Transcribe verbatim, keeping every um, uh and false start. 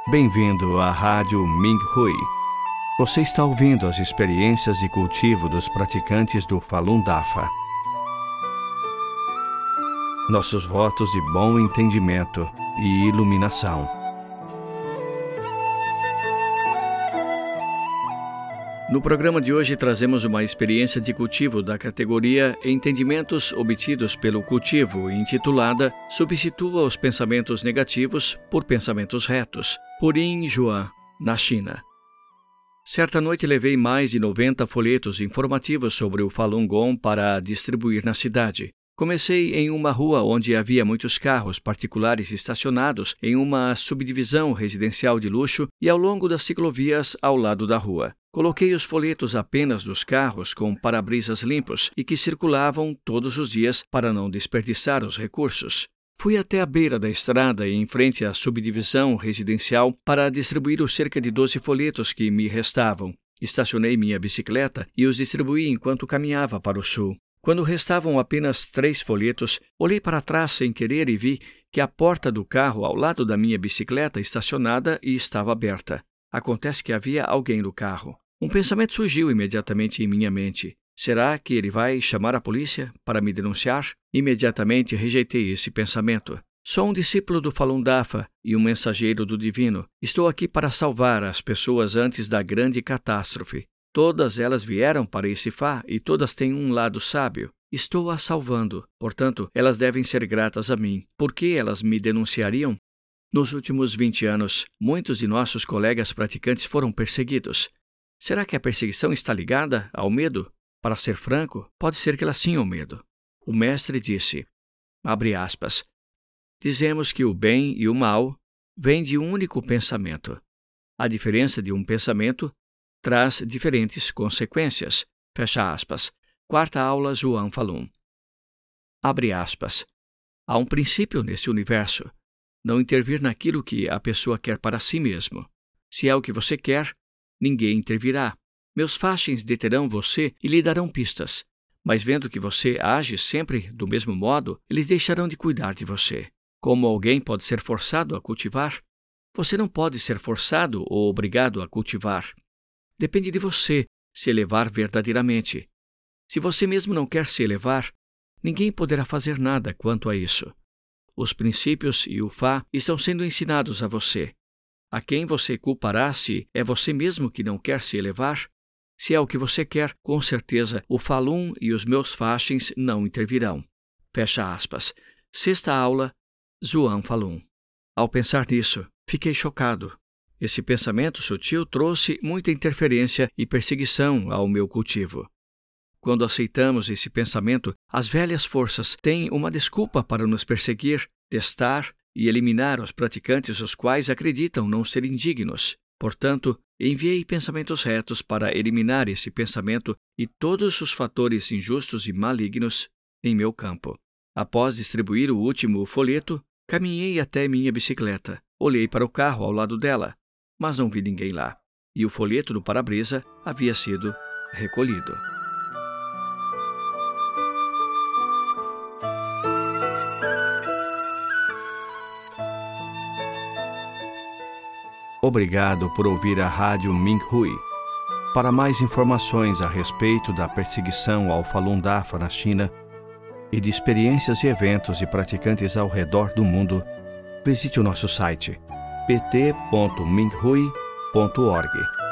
Bem-vindo à Rádio Minhui. Você está ouvindo as experiências de cultivo dos praticantes do Falun Dafa. Nossos votos de bom entendimento e iluminação. No programa de hoje trazemos uma experiência de cultivo da categoria Entendimentos obtidos pelo cultivo, intitulada Substitua os pensamentos negativos por pensamentos retos, por Yin Zhuan, na China. Certa noite levei mais de noventa folhetos informativos sobre o Falun Gong para distribuir na cidade. Comecei em uma rua onde havia muitos carros particulares estacionados em uma subdivisão residencial de luxo e ao longo das ciclovias ao lado da rua. Coloquei os folhetos apenas nos carros com para-brisas limpos e que circulavam todos os dias para não desperdiçar os recursos. Fui até a beira da estrada e em frente à subdivisão residencial para distribuir os cerca de doze folhetos que me restavam. Estacionei minha bicicleta e os distribuí enquanto caminhava para o sul. Quando restavam apenas três folhetos, olhei para trás sem querer e vi que a porta do carro ao lado da minha bicicleta estacionada e estava aberta. Acontece que havia alguém no carro. Um pensamento surgiu imediatamente em minha mente. Será que ele vai chamar a polícia para me denunciar? Imediatamente rejeitei esse pensamento. Sou um discípulo do Falun Dafa e um mensageiro do divino. Estou aqui para salvar as pessoas antes da grande catástrofe. Todas elas vieram para esse Fá e todas têm um lado sábio. Estou as salvando. Portanto, elas devem ser gratas a mim. Por que elas me denunciariam? Nos últimos vinte anos, muitos de nossos colegas praticantes foram perseguidos. Será que a perseguição está ligada ao medo? Para ser franco, pode ser que elas tenham medo. O mestre disse, abre aspas, dizemos que o bem e o mal vêm de um único pensamento. A diferença de um pensamento traz diferentes consequências. Fecha aspas. Quarta aula Zhuang Falun. Abre aspas. Há um princípio nesse universo. Não intervir naquilo que a pessoa quer para si mesmo. Se é o que você quer, ninguém intervirá. Meus faixins deterão você e lhe darão pistas. Mas vendo que você age sempre do mesmo modo, eles deixarão de cuidar de você. Como alguém pode ser forçado a cultivar? Você não pode ser forçado ou obrigado a cultivar. Depende de você se elevar verdadeiramente. Se você mesmo não quer se elevar, ninguém poderá fazer nada quanto a isso. Os princípios e o Fá estão sendo ensinados a você. A quem você culpará se é você mesmo que não quer se elevar? Se é o que você quer, com certeza o Falun e os meus faixins não intervirão. Fecha aspas. Sexta aula, Zhuang Falun. Ao pensar nisso, fiquei chocado. Esse pensamento sutil trouxe muita interferência e perseguição ao meu cultivo. Quando aceitamos esse pensamento, as velhas forças têm uma desculpa para nos perseguir, testar e eliminar os praticantes os quais acreditam não serem dignos. Portanto, enviei pensamentos retos para eliminar esse pensamento e todos os fatores injustos e malignos em meu campo. Após distribuir o último folheto, caminhei até minha bicicleta. Olhei para o carro ao lado dela, mas não vi ninguém lá. E o folheto do para-brisa havia sido recolhido. Obrigado por ouvir a Rádio Minhui. Para mais informações a respeito da perseguição ao Falun Dafa na China e de experiências e eventos de praticantes ao redor do mundo, visite o nosso site p t ponto minhui ponto org.